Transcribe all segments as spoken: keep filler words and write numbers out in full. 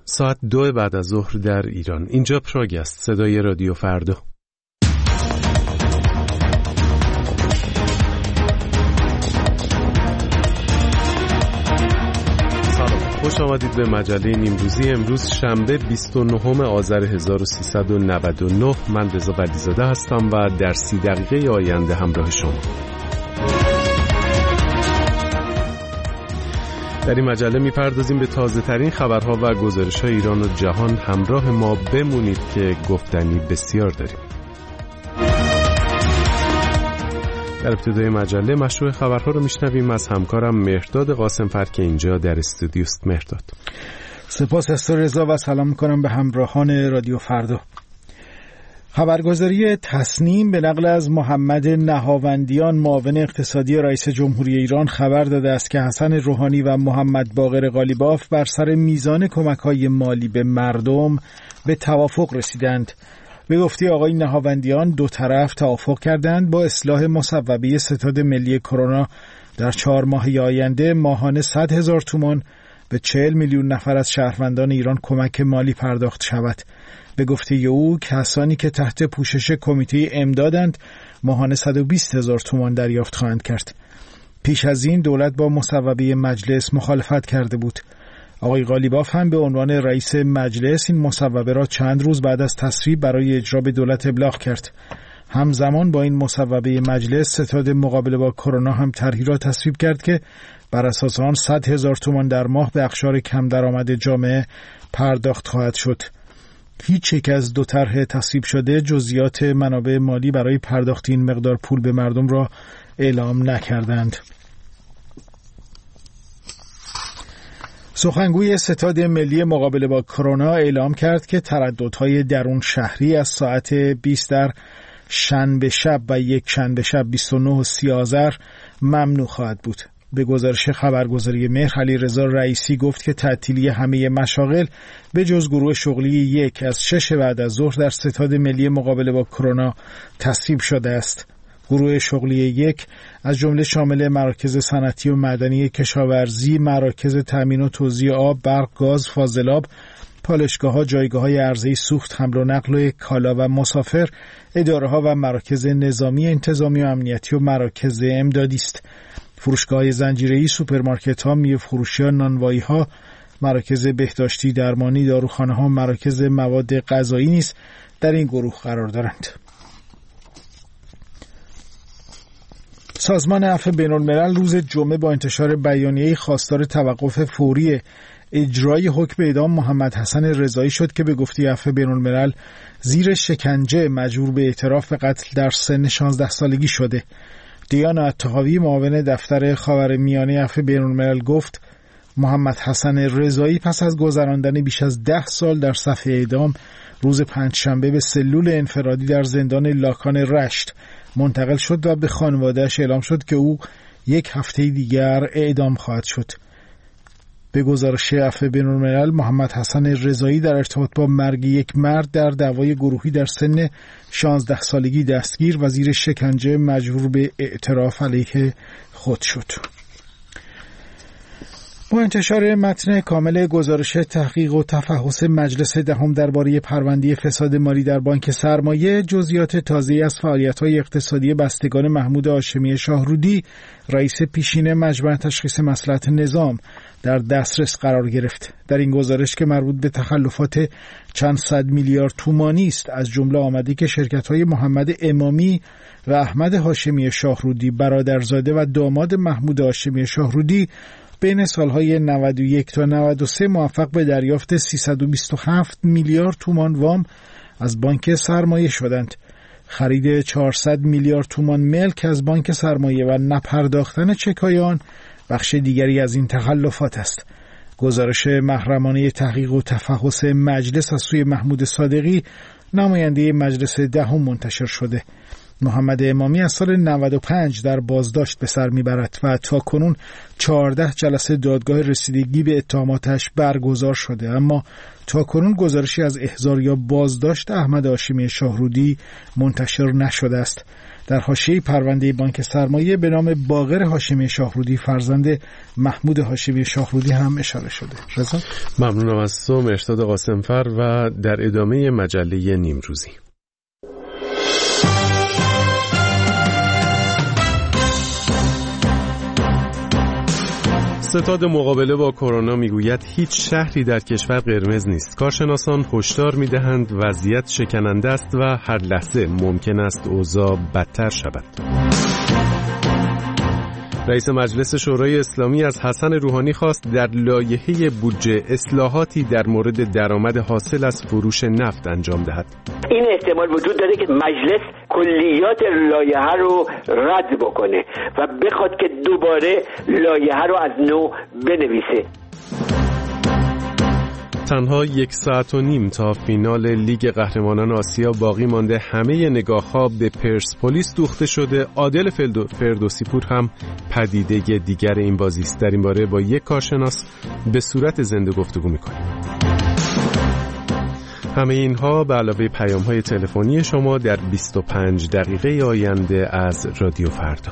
ساعت دو بعد از ظهر در ایران. اینجا پراگ است، صدای رادیو فردا. خوش آمدید به مجله نیمروزی. امروز شنبه بیست و نهم آذر هزار و سیصد و نود و نه. من رضا ولیزاده هستم و در سی دقیقه آینده همراه شما. در این مجله میپردازیم به تازه ترین خبرها و گزارش‌های ایران و جهان. همراه ما بمونید که گفتنی بسیار داریم. در ابتدای مجله مشروع خبرها رو میشنویم از همکارم مهرداد قاسم‌فر که اینجا در استودیوست. مهرداد. سپاس از تو رضا و سلام میکنم به همراهان رادیو فردا. خبرگزاری تصنیم به نقل از محمد نهاوندیان معاون اقتصادی رئیس جمهوری ایران خبر داده است که حسن روحانی و محمد باقر قالیباف بر سر میزان کمک‌های مالی به مردم به توافق رسیدند. به گفته آقای نهاوندیان دو طرف توافق کردند با اصلاح مصوبه ستاد ملی کرونا در چهار ماه آینده ماهانه صد هزار تومان به چهل میلیون نفر از شهروندان ایران کمک مالی پرداخت شود. به گفته او کسانی که تحت پوشش کمیته امدادند ماهانه صد و بیست هزار تومان دریافت خواهند کرد. پیش از این دولت با مصوبه مجلس مخالفت کرده بود. آقای قالیباف هم به عنوان رئیس مجلس این مصوبه را چند روز بعد از تصویب برای اجرا به دولت ابلاغ کرد. همزمان با این مصوبه مجلس ستاد مقابله با کرونا هم طرحی را تصویب کرد که بر اساس آن صد هزار تومان در ماه به اقشار کم درآمد جامعه پرداخت خواهد شد. هیچ یک از دو طرح تصویب شده جزئیات منابع مالی برای پرداخت این مقدار پول به مردم را اعلام نکردند. سخنگوی ستاد ملی مقابله با کرونا اعلام کرد که ترددهای درون شهری از ساعت بیست در شنبه شب و یک شنبه شب بیست و نه و سی آذر ممنوع خواهد بود. به گزارش خبرگزاری مهر علیرضا رئیسی گفت که تعطیلی همه مشاغل به جز گروه شغلی یک از شش بعد از ظهر در ستاد ملی مقابله با کرونا تصویب شده است. گروه شغلی یک از جمله شامل مراکز صنعتی و معدنی کشاورزی، مراکز تامین و توزیع آب، برق، گاز، فاضلاب، پالایشگاه‌ها، جایگاه‌های عرضه‌ای سوخت، حمل و نقل کالا و مسافر، اداره‌ها و مراکز نظامی، انتظامی و امنیتی و مراکز امدادی است. فروشگاه‌های زنجیره‌ای، سوپرمارکت‌ها، میوه‌فروشی‌ها، نانوایی‌ها، مراکز بهداشتی، درمانی، داروخانه‌ها، مراکز مواد غذایی نیز در این گروه قرار دارند. سازمان عفو بین‌الملل روز جمعه با انتشار بیانیه‌ای خواستار توقف فوری اجرای حکم اعدام محمد حسن رضایی شد که به گفته عفو بین‌الملل زیر شکنجه مجبور به اعتراف به قتل در سن شانزده سالگی شده. دیانا طهاوی معاون دفتر خاورمیانه عفو بین‌الملل گفت محمد حسن رضایی پس از گذراندن بیش از ده سال در صف اعدام روز پنجشنبه به سلول انفرادی در زندان لاکان رشت منتقل شد و به خانواده‌اش اعلام شد که او یک هفته دیگر اعدام خواهد شد. به گزارش عفو بین‌الملل محمد حسن رضایی در ارتباط با مرگ یک مرد در دعوای گروهی در سن شانزده سالگی دستگیر و زیر شکنجه مجبور به اعتراف علیه خود شد. با انتشار متن کامل گزارش تحقیق و تفحص مجلس دهم درباره پرونده فساد مالی در بانک سرمایه، جزئیات تازه‌ای از فعالیت‌های اقتصادی بستگان محمود هاشمی شاهرودی، رئیس پیشین مجمع تشخیص مصلحت نظام، در دسترس قرار گرفت. در این گزارش که مربوط به تخلفات چند صد میلیارد تومانی است، از جمله آمده که شرکت‌های محمد امامی و احمد هاشمی شاهرودی برادرزاده و داماد محمود هاشمی شاهرودی بین سالهای نود و یک تا نود و سه موفق به دریافت سیصد و بیست و هفت میلیارد تومان وام از بانک سرمایه شدند. خرید چهارصد میلیارد تومان ملک از بانک سرمایه و نپرداختن چک‌های آن بخش دیگری از این تخلفات است. گزارش محرمانه تحقیق و تفحص مجلس از سوی محمود صادقی، نماینده مجلس دهم منتشر شده. محمد امامی از سال نود و پنج در بازداشت به سر میبرد و تا کنون چهارده جلسه دادگاه رسیدگی به اتهاماتش برگزار شده، اما تا کنون گزارشی از احضار یا بازداشت احمد هاشمی شاهرودی منتشر نشده است. در حاشیه پرونده بانک سرمایه به نام باقر هاشمی شاهرودی فرزند محمود هاشمی شاهرودی هم اشاره شده. رضا ممنونم از تو مرشد قاسمفر. و در ادامه مجله نیمروزی، ستاد مقابله با کرونا میگوید هیچ شهری در کشور قرمز نیست. کارشناسان هشدار میدهند وضعیت شکننده است و هر لحظه ممکن است اوضاع بدتر شود. رئیس مجلس شورای اسلامی از حسن روحانی خواست در لایحه بودجه اصلاحاتی در مورد درآمد حاصل از فروش نفت انجام دهد. این احتمال وجود داره که مجلس کلیات لایحه رو رد بکنه و بخواد که دوباره لایحه رو از نو بنویسه. تنها یک ساعت و نیم تا فینال لیگ قهرمانان آسیا باقی مانده. همه نگاه‌ها به پرسپولیس دوخته شده. عادل فردوسی پور هم پدیده دیگر این بازی است. در این باره با یک کارشناس به صورت زنده گفتگو می‌کنیم. همه اینها به علاوه پیام‌های تلفنی شما در بیست و پنج دقیقه آینده از رادیو فردا.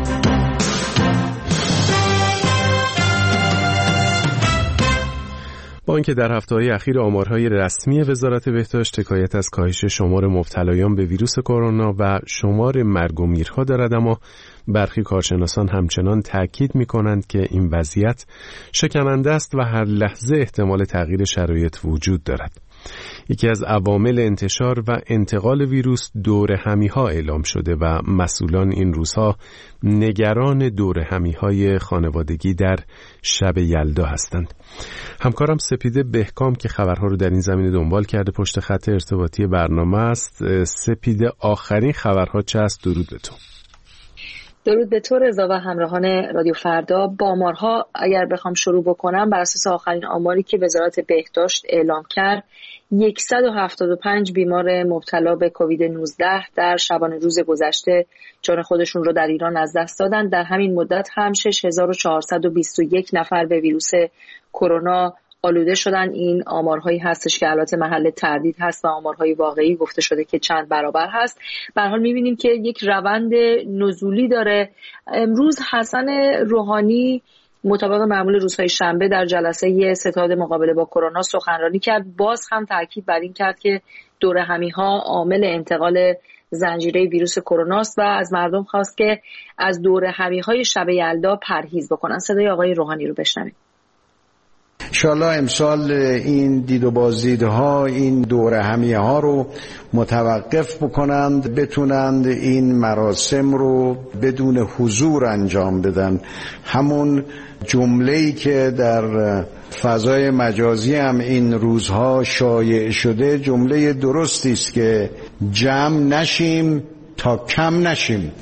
با اینکه در هفته‌های اخیر آمارهای رسمی وزارت بهداشت حکایت از کاهش شمار مبتلایان به ویروس کرونا و شمار مرگ و میرها دارد، اما برخی کارشناسان همچنان تاکید می‌کنند که این وضعیت شکننده است و هر لحظه احتمال تغییر شرایط وجود دارد. یکی از عوامل انتشار و انتقال ویروس دورهمی‌ها اعلام شده و مسئولان این روزها نگران دورهمی‌های خانوادگی در شب یلدا هستند. همکارم سپیده بهکام که خبرها رو در این زمینه دنبال کرده پشت خط ارتباطی برنامه است. سپیده، آخرین خبرها چه است؟ درود به تو. درود به تو رضا و همراهان رادیو فردا. با آمارها اگر بخوام شروع بکنم، بر اساس آخرین آماری که وزارت بهداشت اعلام کرد، صد و هفتاد و پنج بیمار مبتلا به کووید نوزده در شبانه روز گذشته جان خودشون رو در ایران از دست دادن. در همین مدت هم شش هزار و چهارصد و بیست و یک نفر به ویروس کرونا آلوده شدن. این آمارهایی هستش که البته محل تردید هست و آمارهای واقعی گفته شده که چند برابر هست. به هر حال می‌بینیم که یک روند نزولی داره. امروز حسن روحانی مطابق معمول روزهای شنبه در جلسه ستاد مقابله با کرونا سخنرانی کرد. باز هم تاکید بر این کرد که دورهمی‌ها عامل انتقال زنجیره ویروس کرونا است و از مردم خواست که از دورهمی‌های شب یلدا پرهیز بکنن. صدای آقای روحانی رو بشنوید. انشالله امسال این دید و بازدیدها، این دوره همیه ها رو متوقف بکنند، بتونند این مراسم رو بدون حضور انجام بدن. همون جمله‌ای که در فضای مجازی هم این روزها شایع شده جمله درستی است که جمع نشیم تا کم نشیم.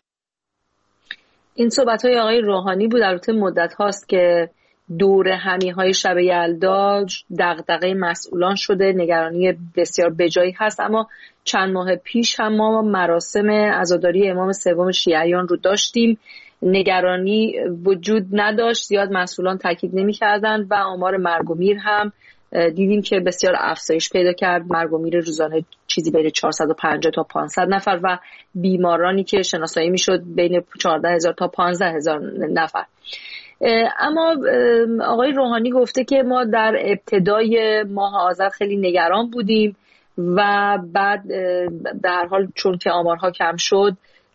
این صحبت‌های آقای روحانی بود. البته مدت هاست که دوره همیهای شب یلدا دغدغه مسئولان شده، نگرانی بسیار بجایی هست، اما چند ماه پیش هم ما مراسم عزاداری امام سوم شیعیان رو داشتیم. نگرانی وجود نداشت، زیاد مسئولان تاکید نمی‌کردند و آمار مرگ و میر هم دیدیم که بسیار افزایش پیدا کرد. مرگ و میر روزانه چیزی بین چهارصد و پنجاه تا پانصد نفر و بیمارانی که شناسایی میشد بین چهارده هزار تا پانزده هزار نفر. اما آقای روحانی گفته که ما در ابتدای ماه آذر خیلی نگران بودیم و بعد در حال چون که آمارها کم شد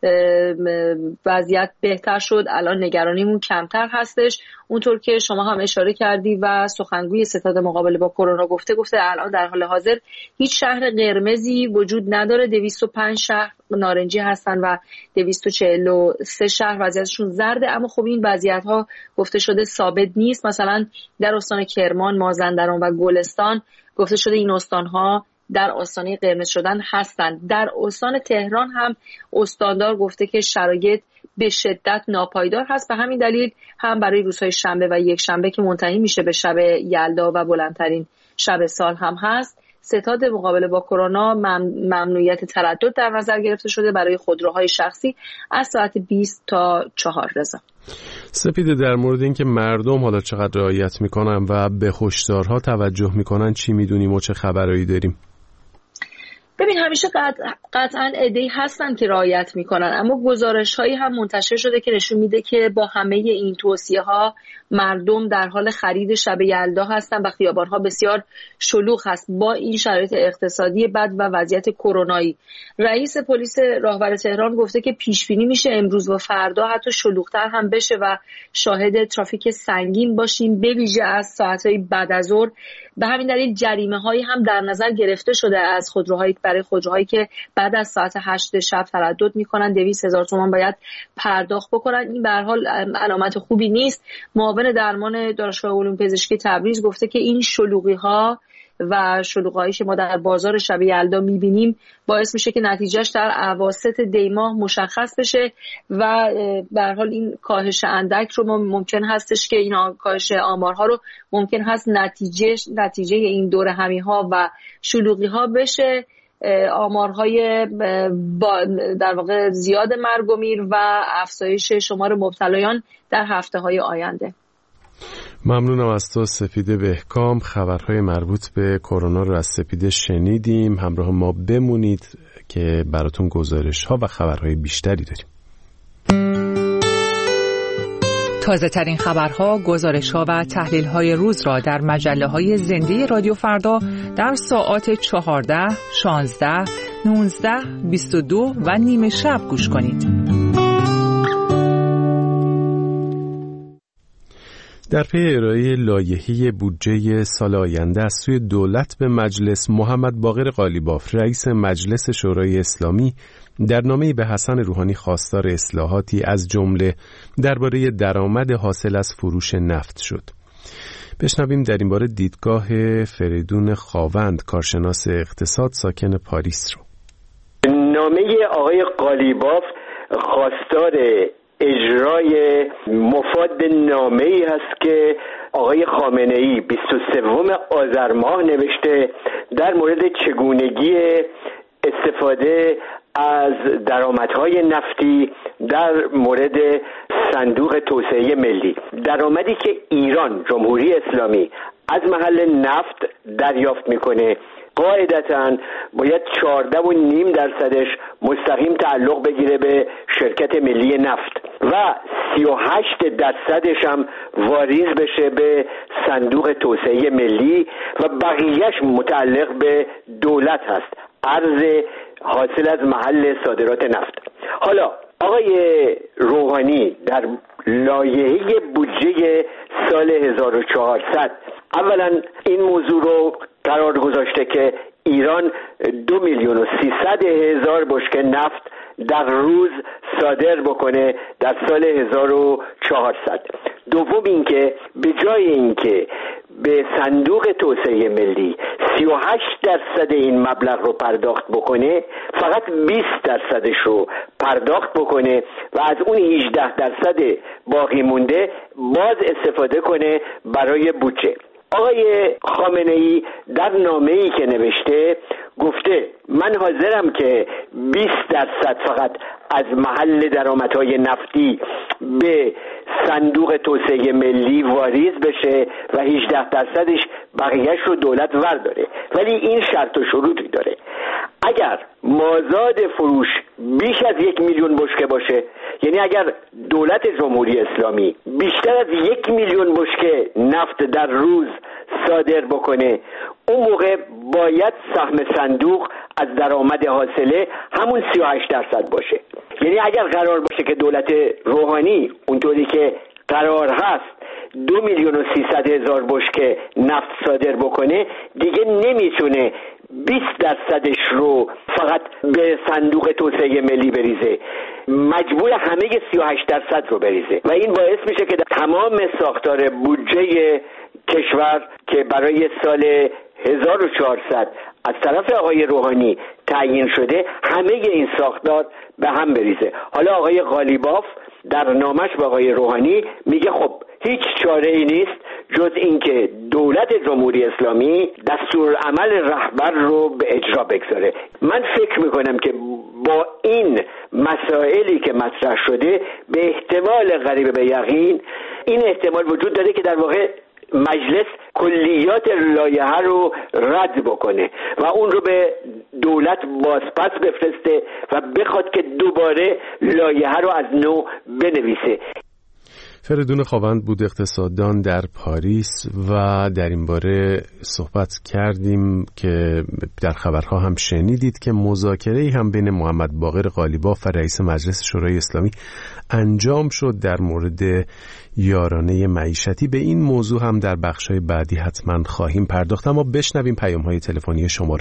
وضعیت بهتر شد، الان نگرانیمون کمتر هستش. اونطور که شما هم اشاره کردی و سخنگوی ستاد مقابله با کرونا گفته گفته الان در حال حاضر هیچ شهر قرمزی وجود نداره. دویست و پنج شهر نارنجی هستن و دویست و چهل و سه شهر وضعیتشون زرده. اما خب این وضعیت ها گفته شده ثابت نیست. مثلا در استان کرمان، مازندران و گلستان گفته شده این استان ها در آستانه قرمز شدن هستند. در استان تهران هم استاندار گفته که شرایط به شدت ناپایدار هست. به همین دلیل هم برای روزهای شنبه و یک شنبه که منتهی میشه به شب یلدا و بلندترین شب سال هم هست، ستاد مقابله با کرونا ممنوعیت تردد در نظر گرفته شده برای خودروهای شخصی از ساعت بیست تا چهار. رضا سپیده، در مورد اینکه مردم حالا چقدر رعایت میکنن و به هشدارها توجه میکنن چی میدونیم و چه خبرایی داریم؟ ببین همیشه قطعا عده‌ای هستن که رعایت میکنن، اما گزارش هایی هم منتشر شده که نشون میده که با همه این توصیه ها مردم در حال خرید شب یلدا هستن و خیابان ها بسیار شلوغ هست با این شرایط اقتصادی بد و وضعیت کرونایی. رئیس پلیس راهور تهران گفته که پیش بینی میشه امروز و فردا حتی شلوغ‌تر هم بشه و شاهد ترافیک سنگین باشیم، به ویژه از ساعت‌های بعد از ظهر. به همین دلیل جریمه هایی هم در نظر گرفته شده از خودروهایی برای خودروهایی که بعد از ساعت هشت شب تردد میکنن دویست هزار تومان باید پرداخت بکنن. این به هر حال علامت خوبی نیست. معاون درمان دانشگاه علوم پزشکی تبریز گفته که این شلوغی ها و شلوغی‌هایی که ما در بازار شب یلدا می‌بینیم باعث میشه که نتیجهش در اواسط دی ماه مشخص بشه و به هر حال این کاهش اندک رو ما ممکن هستش که اینا کاهش آمارها رو ممکن هست نتیجه نتیجه این دور همی‌ها و شلوغی‌ها بشه آمارهای در واقع زیاد مرگ و میر و افزایش شمار مبتلایان در هفته‌های آینده. ممنونم از تو سپیده بهکام. خبرهای مربوط به کرونا رو از سپیده شنیدیم. همراه ما بمونید که براتون گزارش‌ها و خبرهای بیشتری داریم. تازه ترین خبرها، گزارش‌ها و تحلیل‌های روز را در مجله‌های زنده رادیو فردا در ساعات چهارده، شانزده، نوزده، بیست و دو و نیمه شب گوش کنید. در پی ارائه لایحه بودجه سال آینده از سوی دولت به مجلس، محمد باقر قالیباف رئیس مجلس شورای اسلامی در نامه‌ای به حسن روحانی خواستار اصلاحاتی از جمله درباره درآمد حاصل از فروش نفت شد. بشنویم در این باره دیدگاه فریدون خاوند، کارشناس اقتصاد ساکن پاریس رو. نامه آقای قالیباف خواستار اجرای مفاد نامه‌ای هست که آقای خامنه‌ای بیست و سوم آذر ماه نوشته در مورد چگونگی استفاده از درآمدهای نفتی در مورد صندوق توسعه ملی. درآمدی که ایران جمهوری اسلامی از محل نفت دریافت میکنه قاعدتاً باید چهارده و نیم درصدش مستقیم تعلق بگیره به شرکت ملی نفت و سی و هشت درصدش هم واریز بشه به صندوق توسعه ملی و بقیهش متعلق به دولت هست، ارز حاصل از محل صادرات نفت. حالا آقای روحانی در لایحه بودجه سال هزار و چهارصد اولا این موضوع رو قرار گذاشته که ایران دو میلیون و سیصد هزار بشکه نفت در روز صادر بکنه در سال هزار و چهارصد. دوم اینکه به جای اینکه به صندوق توسعه ملی سی و هشت درصد این مبلغ رو پرداخت بکنه، فقط بیست درصدش رو پرداخت بکنه و از اون هجده درصد باقی مونده باز استفاده کنه برای بودجه. آقای خامنه‌ای در نامه‌ای که نوشته گفته من حاضرم که بیست درصد فقط از محل درآمدهای نفتی به صندوق توسعه ملی واریز بشه و هجده درصدش بقیهش رو دولت ورداره، ولی این شرط و شروطی داره. اگر مازاد فروش بیش از یک میلیون بشکه باشه، یعنی اگر دولت جمهوری اسلامی بیشتر از یک میلیون بشکه نفت در روز صادر بکنه، اون موقع باید سهم صندوق از درآمد حاصله همون سی و هشت درصد باشه. یعنی اگر قرار باشه که دولت روحانی اونطوری که قرار هست دو میلیون و سیصد هزار بشکه نفت صادر بکنه، دیگه نمیتونه بیست درصدش رو فقط به صندوق توسعه ملی بریزه، مجبور همه سی و هشت درصد رو بریزه و این باعث میشه که تمام ساختار بودجه کشور که برای سال هزار و چهارصد از طرف آقای روحانی تعیین شده همه این ساختار به هم بریزه. حالا آقای قالیباف در نامش با آقای روحانی میگه خب هیچ چاره ای نیست جز اینکه دولت جمهوری اسلامی دستورالعمل رهبر رو به اجرا بگذاره. من فکر میکنم که با این مسائلی که مطرح شده به احتمال قریب به یقین این احتمال وجود داره که در واقع مجلس کلیات لایحه رو رد بکنه و اون رو به دولت بازپس بفرسته و بخواد که دوباره لایحه رو از نو بنویسه. فریدون خاوند بود، اقتصاددان در پاریس، و در این باره صحبت کردیم که در خبرها هم شنیدید که مذاکره‌ای هم بین محمد باقر قالیباف و رئیس مجلس شورای اسلامی انجام شد در مورد یارانه معیشتی. به این موضوع هم در بخش‌های بعدی حتما خواهیم پرداخت، اما بشنویم پیام‌های تلفنی شما رو.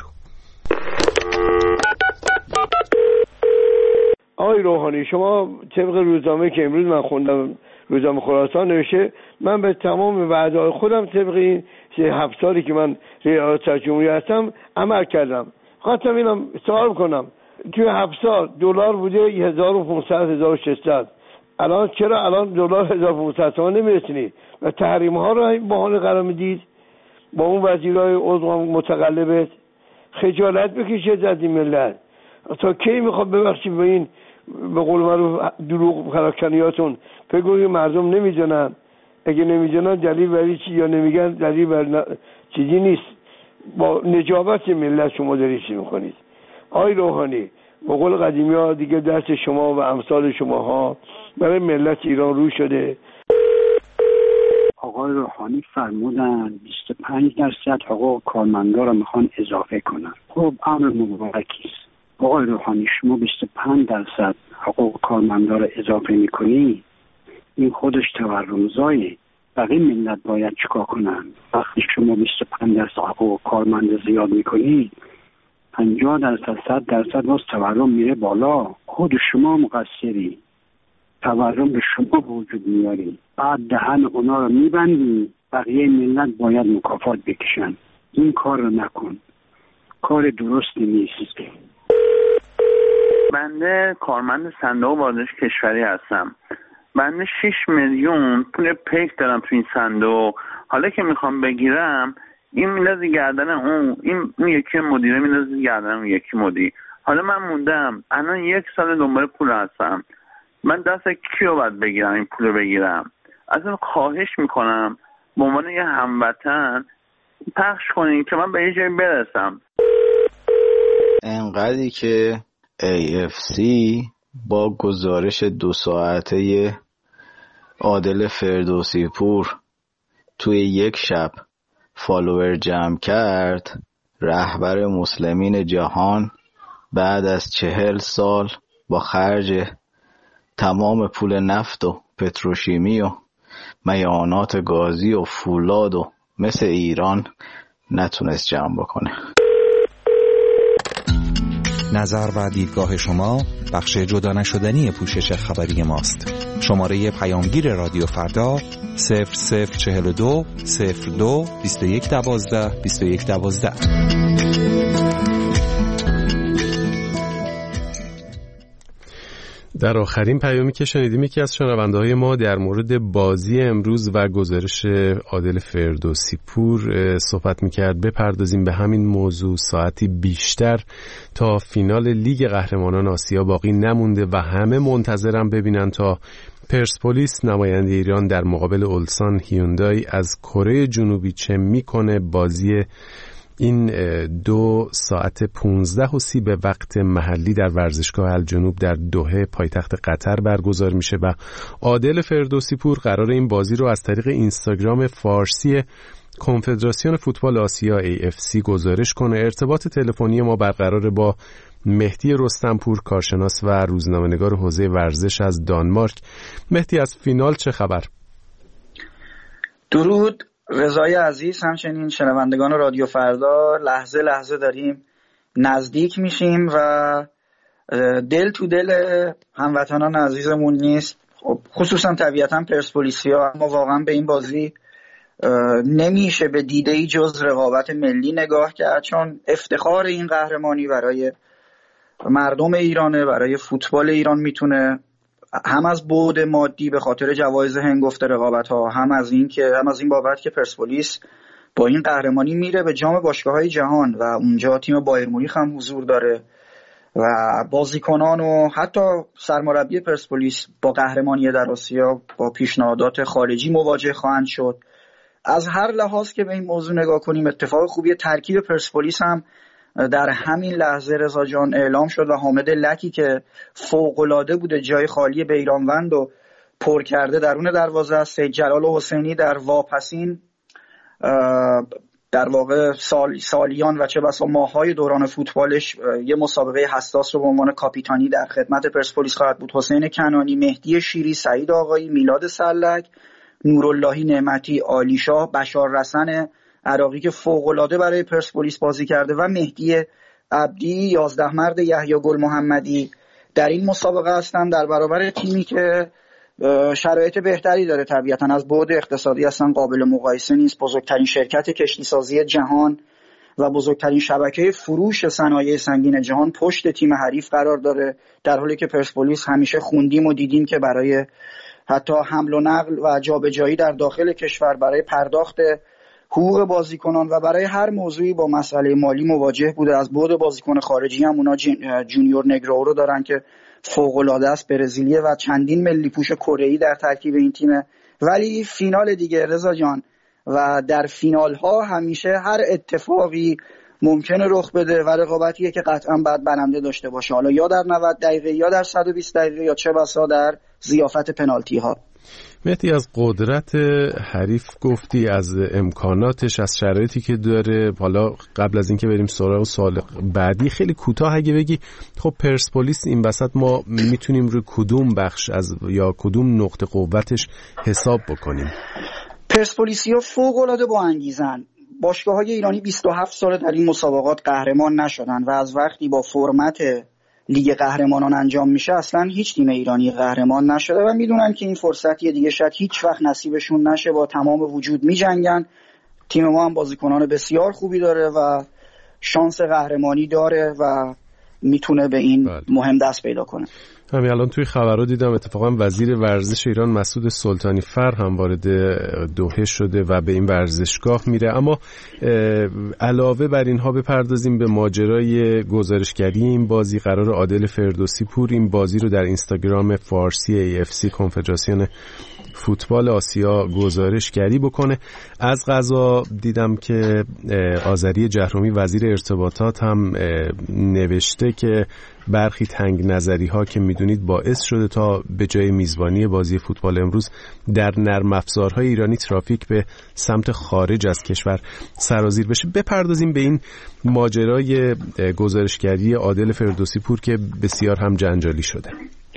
آقای روحانی، شما طبق روزنامه که امروز من خوندم، روزنامه خراسان نوشته، من به تمام وعده‌های خودم طبق این هفت سالی که من ریاست جمهوری هستم عمل کردم. خواستم اینم سوال کنم، توی هفت سال دلار بوده هزار و پانصد هزار و ششصد، الان چرا الان دلار هزار و پانصد تومان نمیرسونید و تحریم ها رو بهانه قرار میدید؟ با اون وزیرای عضو متقلبت خجالت بکشید از این ملت. تا کی میخواد ببخشید به این به قول معروف دروغ پراکنیاتون بگویید مردم نمیدونن؟ اگه نمیدونن دلیل برای چی یا نمیگن دلیل بر چیزی نیست. با نجابت ملت شما دارید چی میکنید؟ آقای روحانی، به قول قدیمی ها دیگه دست شما و امثال شما ها برای ملت ایران رو شده. آقای روحانی فرمودن بیست و پنج درصد حقوق کارمندا رو میخوان اضافه کنن. خب امر مبارکی است. آقای روحانی، شما بیست و پنج درصد حقوق کارمندا رو اضافه میکنی، این خودش تورمزایه. بقیه ملت باید چیکار کنن؟ وقتی شما بیست و پنج درصد حقوق کارمند زیاد میکنی، پنجاه درصد صد درصد باز تورم میره بالا. خود شما مقصری، تورم به شما وجود میاری، بعد دهن اونا رو میبندی، بقیه ملت باید مکافات بکشن. این کار رو نکن، کار درستی نیست. بنده کارمند صندوق بازرس کشوری هستم. بنده شش میلیون پول پیک دارم تو این صندوق. حالا که میخوام بگیرم، این میندازه گردن اون، این اون یکی مدیره میندازه گردن اون یکی مدیر. حالا من موندم الان یک سال دنبال پول هستم. من دست کیو باید بگیرم این پول بگیرم؟ از اون خواهش میکنم به عنوان یه هموطن پخش کنین که من به یه جایی برسم. انقدری که ای اف سی با گزارش دو ساعته عادل فردوسی پور توی یک شب فالوور جمع کرد، رهبر مسلمین جهان بعد از چهل سال با خرج تمام پول نفت و پتروشیمی و میانات گازی و فولاد و مثل ایران نتونست جمع بکنه. نظر و دیدگاه شما بخش جدا نشدنی پوشش خبری ماست. شماره پیامگیر رادیو فردا صفر صفر چهل و دو صفر دو بیست و یک دوازده بیست و یک دوازده. در آخرین پیامی که شنیدیم یکی از شنونده‌های ما در مورد بازی امروز و گزارش عادل فردوسی پور صحبت می‌کرد. بپردازیم به همین موضوع. ساعتی بیشتر تا فینال لیگ قهرمانان آسیا باقی نمونده و همه منتظرن ببینن تا پرسپولیس نماینده ایران در مقابل اولسان هیوندای از کره جنوبی چه میکنه. بازی این دو ساعت پونزده و سی به وقت محلی در ورزشگاه الجنوب در دوحه پایتخت قطر برگزار میشه و عادل فردوسی پور قرار این بازی رو از طریق اینستاگرام فارسی کنفدراسیون فوتبال آسیا ای اف سی گزارش کنه. ارتباط تلفنی ما برقرار با مهدی رستمپور، کارشناس و روزنامه‌نگار حوزه ورزش از دانمارک. مهدی، از فینال چه خبر؟ درود رضای عزیز، همچنین شنوندگان رادیو فردا. لحظه لحظه داریم نزدیک میشیم و دل تو دل هموطنان عزیزمون نیست، خب خصوصا طبیعتا پرسپولیسیا، اما واقعا به این بازی نمیشه به دیده‌ای جز رقابت ملی نگاه کرد، چون افتخار این قهرمانی برای مردم ایرانه، برای فوتبال ایران. میتونه هم از بعد مادی به خاطر جوایز هنگفت رقابت ها، هم از این که هم از این بابت که پرسپولیس با این قهرمانی میره به جام باشگاه‌های جهان و اونجا تیم بایر مونیخ هم حضور داره و بازیکنان و حتی سرمربی پرسپولیس با قهرمانی در آسیا با پیشنهادات خارجی مواجه خواهند شد. از هر لحاظ که به این موضوع نگاه کنیم اتفاق خوبیه. ترکیب پرسپولیس هم در همین لحظه رضا جان اعلام شد و حامد لکی که فوق‌العاده بوده جای خالی بیرانوند و پر کرده درون دروازه است. سید جلال حسینی در واپسین در واقع سال سالیان و چه بسا ماه‌های دوران فوتبالش یه مسابقه حساس رو به عنوان کاپیتانی در خدمت پرسپولیس خواهد بود. حسین کنانی، مهدی شیری، سعید آقایی، میلاد سلک، نوراللهی نعمتی، عالیشاه، بشار رسن عراقی که فوق‌العاده برای پرسپولیس بازی کرده و مهدی عبدی، یازده مرد یحیی گل محمدی در این مسابقه هستن در برابر تیمی که شرایط بهتری داره. طبیعتاً از بعد اقتصادی اصلا قابل مقایسه نیست. بزرگترین شرکت کشتیسازی جهان و بزرگترین شبکه فروش صنایع سنگین جهان پشت تیم حریف قرار داره، در حالی که پرسپولیس همیشه خوندیم و دیدیم که برای حتی حمل و نقل و جابجایی در داخل کشور، برای پرداخت حقوق بازیکنان و برای هر موضوعی با مسئله مالی مواجه بوده. از بعد بازیکن خارجی هم اونا جونیور نگرو رو دارن که فوق‌العاده است، برزیلیه و چندین ملی پوش کره‌ای در ترکیب این تیمه. ولی فینال دیگه رضا جان، و در فینال ها همیشه هر اتفاقی ممکنه رخ بده و رقابتیه که قطعا باید برنده داشته باشه، حالا یا در نود دقیقه یا در صد و بیست دقیقه یا چه بسا در ضیافت پنالتی ها. مهدی، از قدرت حریف گفتی، از امکاناتش، از شرایطی که داره. حالا قبل از اینکه بریم سراغ سوال بعدی خیلی کوتاه اگه بگی خب پرسپولیس این وسط ما میتونیم روی کدوم بخش از یا کدوم نقطه قوتش حساب بکنیم؟ پرسپولیسیا فوق‌العاده با انگیزن. باشگاه‌های ایرانی بیست و هفت سال در این مسابقات قهرمان نشدن و از وقتی با فرمت لیگ قهرمانان انجام میشه اصلا هیچ تیم ایرانی قهرمان نشده و میدونن که این فرصتیه دیگه، شاید هیچ وقت نصیبشون نشه، با تمام وجود میجنگن. تیم ما هم بازیکنان بسیار خوبی داره و شانس قهرمانی داره و میتونه به این بله. مهم دست پیدا کنه. همین الان توی خبرها دیدم اتفاقا وزیر ورزش ایران مسعود سلطانی فر هم وارد دوحه شده و به این ورزشگاه میره. اما علاوه بر اینها بپردازیم به ماجرای گزارشگری این بازی. قرار عادل فردوسی پور این بازی رو در اینستاگرام فارسی ای اف سی کنفدراسیون فوتبال آسیا گزارشگری بکنه. از قضا دیدم که آذری جهرومی وزیر ارتباطات هم نوشته که برخی تنگ نظری ها که میدونید باعث شده تا به جای میزبانی بازی فوتبال امروز در نرم افزارهای ایرانی ترافیک به سمت خارج از کشور سرازیر بشه. بپردازیم به این ماجرای گزارشگری عادل فردوسی پور که بسیار هم جنجالی شده.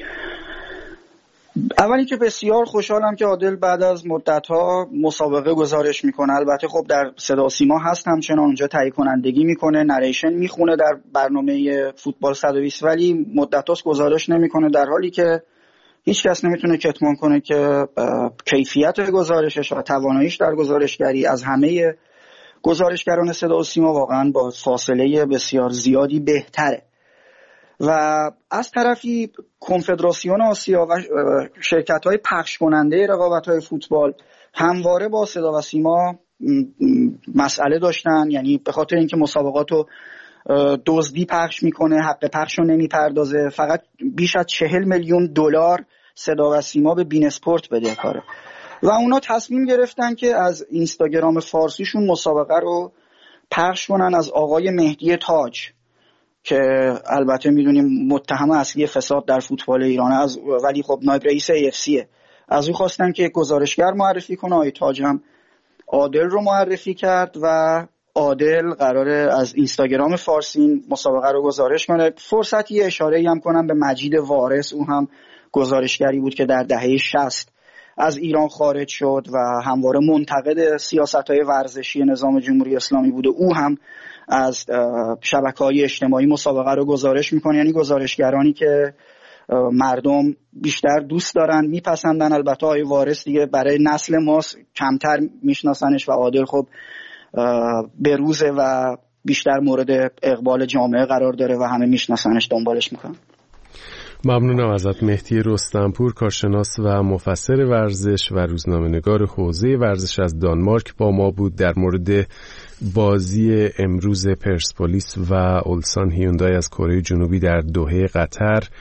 اولی که بسیار خوشحالم که عادل بعد از مدت‌ها مسابقه گزارش میکنه. البته خب در صدا و سیما هست، همچنان اونجا تهیه کنندگی میکنه، نریشن میخونه در برنامه فوتبال صد و بیست، ولی مدت‌هاست گزارش نمیکنه، در حالی که هیچ کس نمیتونه کتمان کنه که کیفیت گزارشش و تواناییش در گزارشگری از همه گزارشگران صدا و سیما واقعا با فاصله بسیار زیادی بهتره. و از طرفی کنفدراسیون آسیا و شرکت‌های پخش کننده رقابت‌های فوتبال همواره با صدا و سیما مسئله داشتن، یعنی به خاطر اینکه مسابقاتو دزدی پخش میکنه، حق پخشو نمیپردازه. فقط بیش از چهل میلیون دلار صدا و سیما به بین اسپورت بدهکاره و اونا تصمیم گرفتن که از اینستاگرام فارسیشون مسابقه رو پخش کنن از آقای مهدی تاج که البته میدونیم متهم اصلی فساد در فوتبال ایران، از ولی خب نایب رئیس ای اف سیه. از او خواستن که گزارشگر معرفی کنه. آقای تاج هم عادل رو معرفی کرد و عادل قراره از اینستاگرام فارسی مسابقه رو گزارش کنه. فرصتی اشاره‌ای هم کنم به مجید وارث، او هم گزارشگری بود که در دهه شصت از ایران خارج شد و همواره منتقد سیاست‌های ورزشی نظام جمهوری اسلامی بوده. او هم از شبکه‌های اجتماعی مسابقه رو گزارش میکنه، یعنی گزارشگرانی که مردم بیشتر دوست دارن، میپسندن. البته آقای وارث دیگه برای نسل ما کمتر میشناسنش و عادل خب بروزه و بیشتر مورد اقبال جامعه قرار داره و همه میشناسنش، دنبالش میکنن. ممنونم ازت مهدی رستمپور، کارشناس و مفسر ورزش و روزنامه‌نگار حوزه ورزش از دانمارک با ما بود در مورد بازی امروز پرسپولیس و اولسان هیوندای از کره جنوبی در دوحه قطر.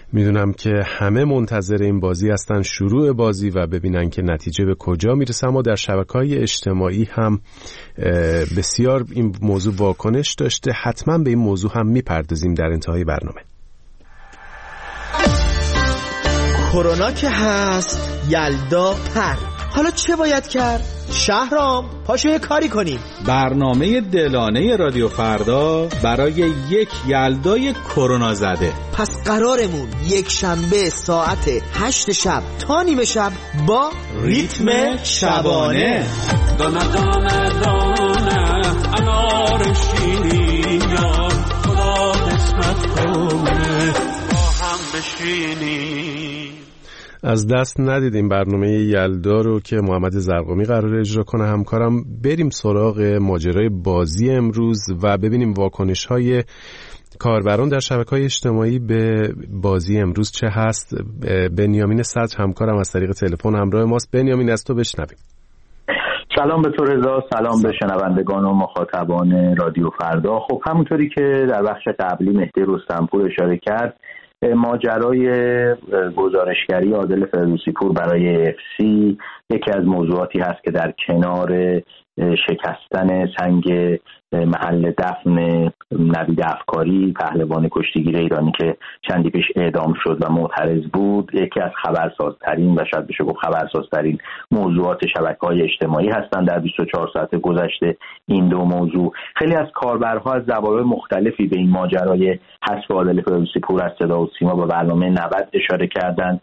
میدونم که همه منتظر این بازی هستن، شروع بازی و ببینن که نتیجه به کجا میرسه. اما در شبکه‌های اجتماعی هم بسیار این موضوع واکنش داشته. حتما به این موضوع هم میپردازیم در انتهای برنامه. کرونا که هست، یلدا پر. حالا چه باید کرد؟ شهرام پاشو یه کاری کنیم. برنامه دلانه رادیو فردا برای یک یلدای کرونا زده. پس قرارمون یک شنبه ساعت هشت شب تا نیمه شب با ریتم شبانه. دانه دانه دانه انار شیرین یا خدا قسمت کنه با هم بشینیم. از دست ندیدیم برنامه یلدا رو که محمد زرقامی قرار اجرا کنه همکارم. بریم سراغ ماجرای بازی امروز و ببینیم واکنش‌های کاربران در شبکه‌های اجتماعی به بازی امروز چه هست. بنیامین صدر همکارم از طریق تلفن همراه ماست. بنیامین از تو بشنویم. سلام به تو رضا، سلام به شنوندگان و مخاطبان رادیو فردا. خب همونطوری که در بخش قبلی مهدی رستمپور اشاره کرد، ماجرای گزارشگری عادل فردوسی پور برای اف سی یکی از موضوعاتی هست که در کنار شکستن سنگ محل دفن نوید افکاری پهلوان کشتیگیر ایرانی که چندی پیش اعدام شد و معترض بود، یکی از خبرسازترین و شاید بشه گفت خبرسازترین موضوعات شبکه‌های اجتماعی هستند در بیست و چهار ساعت گذشته. این دو موضوع خیلی از کاربرها از زوایای مختلفی به این ماجرای حذف عادل فردوسی پور از صدا و سیما به برنامه نود اشاره کردند.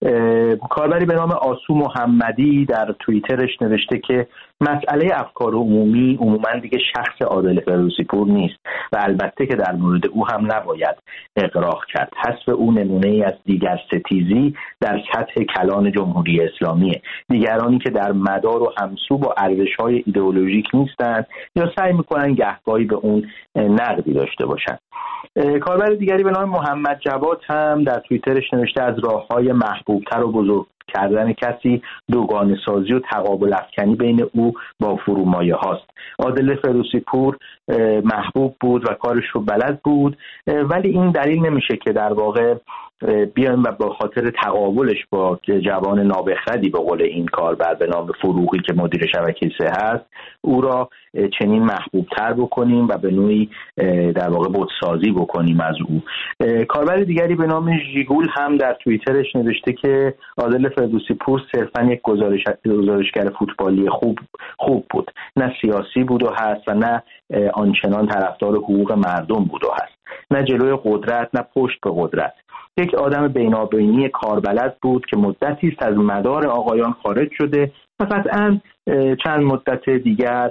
کاربری به نام آسو محمدی در توییترش نوشته که مسئله افکار عمومی عموما دیگه شخص عادل فردوسی پور نیست و البته که در مورد او هم نباید اغراق کرد. حذف او نمونه ای از دیگر ستیزی در سطح کلان جمهوری اسلامیه، دیگرانی که در مدار و همسو با ارزش‌های ایدئولوژیک نیستند یا سعی میکنن گهگاهی به اون نقدی داشته باشند. کاربر دیگری به نام محمد جواد هم در توییترش نوشته از راه‌های محبوبتر و بزرگ کردن کسی دوگانه سازی و تقابل افکنی بین او با فرومایه هاست. عادل فردوسی پور محبوب بود و کارش رو بلد بود، ولی این دلیل نمیشه که در واقع بیایم و با خاطر تقابلش با جوان نابخردی به قول این کاربر به نام فروغی که مدیر شبکه سه هست او را چنین محبوب تر بکنیم و به نوعی در واقع بتسازی بکنیم از او. کاربر دیگری به نام ژیگول هم در توییترش نوشته که عادل فردوسی پور صرفا یک گزارش گزارشگر فوتبالی خوب خوب بود، نه سیاسی بود و هست و نه آنچنان طرفدار حقوق مردم بود و هست، نه جلوی قدرت نه پشت به قدرت. یک آدم بینابینی کاربلد بود که مدتی است از مدار آقایان خارج شده و قطعاً چند مدت دیگر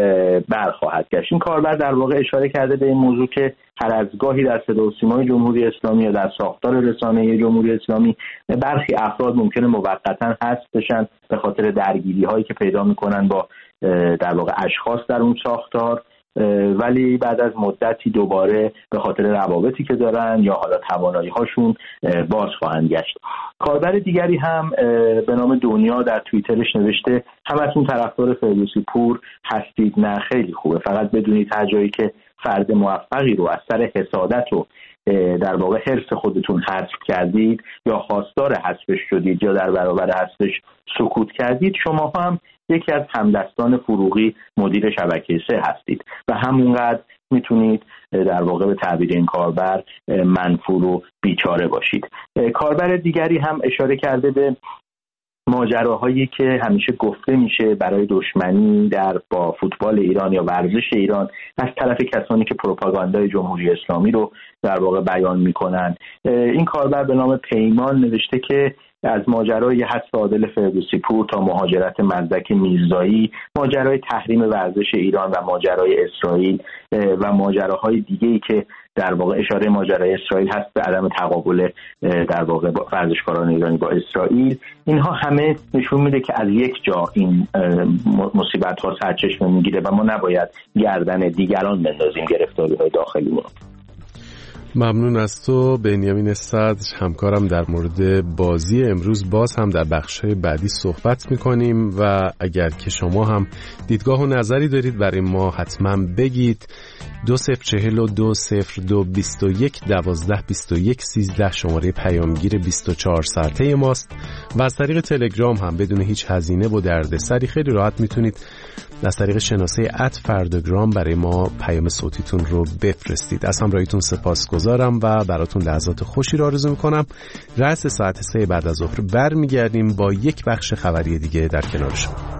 برخواهد گشت. این کاربر در واقع اشاره کرده به این موضوع که هر از گاهی در صدا و سیمای جمهوری اسلامی یا در ساختار رسانه‌ای جمهوری اسلامی برخی افراد ممکنه موقتاً حذف بشن به خاطر درگیری هایی که پیدا میکنن با در واقع اشخاص در اون ساختار، ولی بعد از مدتی دوباره به خاطر روابطی که دارن یا حالا توانایی هاشون باز خواهند گشت. کاربر دیگری هم به نام دنیا در توییترش نوشته همتون طرفدار فردوسی پور هستید؟ نه خیلی خوبه، فقط بدونید هر جایی که فرد موفقی رو از سر حسادت و در واقع حرص خودتون حذف کردید یا خواستار حذفش شدید یا در برابر حذفش سکوت کردید، شما هم یکی از همدستان فروغی مدیر شبکه سه هستید و همونقدر میتونید در واقع به تعبیر این کاربر منفور و بیچاره باشید. کاربر دیگری هم اشاره کرده به ماجراهایی که همیشه گفته میشه برای دشمنی در با فوتبال ایران یا ورزش ایران از طرف کسانی که پروپاگاندای جمهوری اسلامی رو در واقع بیان میکنن. این کاربر به نام پیمان نوشته که از ماجرای حذف عادل فردوسی پور تا مهاجرت مزدک میرزایی، ماجرای تحریم ورزش ایران و ماجرای اسرائیل و ماجراهای دیگه‌ای که در واقع اشاره ماجرای اسرائیل هست به عدم تقابل در واقع با ورزشکاران ایرانی با اسرائیل، اینها همه نشون میده که از یک جا این مصیبت ها سرچشمه میگیره و ما نباید گردن دیگران بندازیم گرفتاری های داخلیمون. ممنون از تو بنیامین صدر همکارم. در مورد بازی امروز باز هم در بخش‌های بعدی صحبت می‌کنیم و اگر که شما هم دیدگاه و نظری دارید برای ما حتما بگید. دو صفر چهل و دو صفر دو بیست و یک دوازده بیست و یک سیزده شماره پیامگیر بیست و چهار ساعته ماست و از طریق تلگرام هم بدون هیچ هزینه و دردسری خیلی راحت میتونید از طریق شناسه ات فرداگرام برای ما پیام صوتیتون رو بفرستید. از همراهیتون سپاسگزارم و براتون لحظات خوشی رو آرزو میکنم. رأس ساعت سه بعد از ظهر برمیگردیم با یک بخش خبری دیگه در کنار شما.